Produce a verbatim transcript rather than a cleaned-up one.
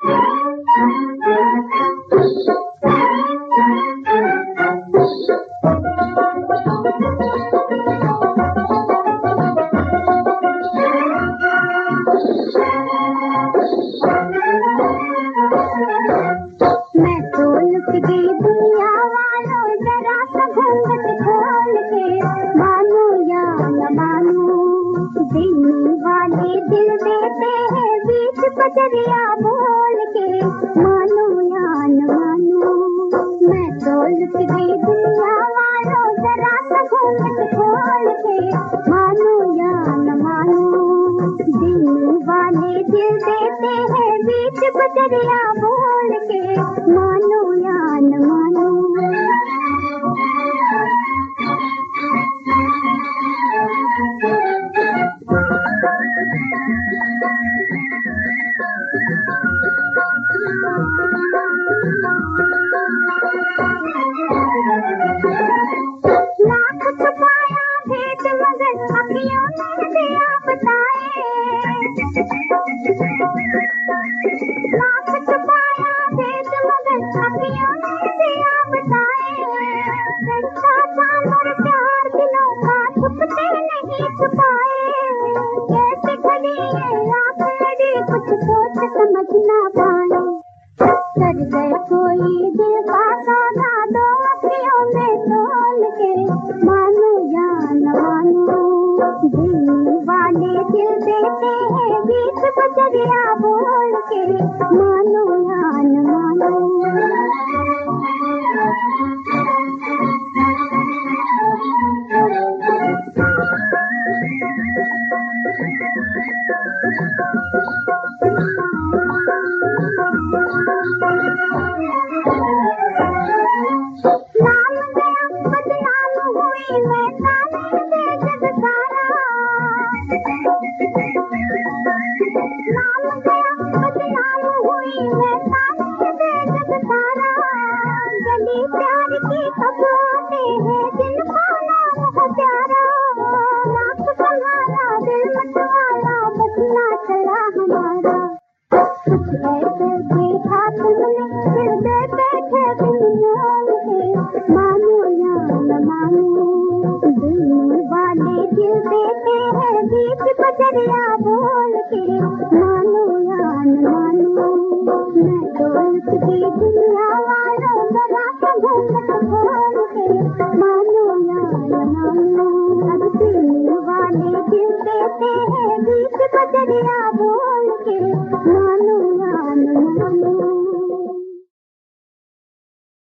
बजरिया बोल के मानो या न मानो, मैं तो लुट गई दुनिया वालों, जरा सा घूंघट खोल के मानो या न मानो। दिल वाले दिल देते हैं बीच बजरिया बोल के मानो या न मानो। लाख छुपाया भेद मगर अखियों ने दिया बताए, लाख छुपाया भेद मगर अखियों ने दिया बताए। सच्चा था और प्यार दिलों का छुपते नहीं छुपाए, कैसे घड़ी ये रात लड़ी कुछ सोच समझ ना पाए। कर गए कोई दिल का सौदा दो अखियों में तोल के मानो या न मानो। दिल वाले दिल देते हैं बीच बजरिया बोल के मानो या न मानो। नाम गया बदनाम हुई मैं ताने से जग सारा, नाम गया बदनाम हुई मैं ताने से जग सारा। गली प्यार की कब आते हैं दिल का नाम हो प्यारा, रात संभाला दिल मतवाला बचना चला हमारा। कुछ ऐसे देखा तुमने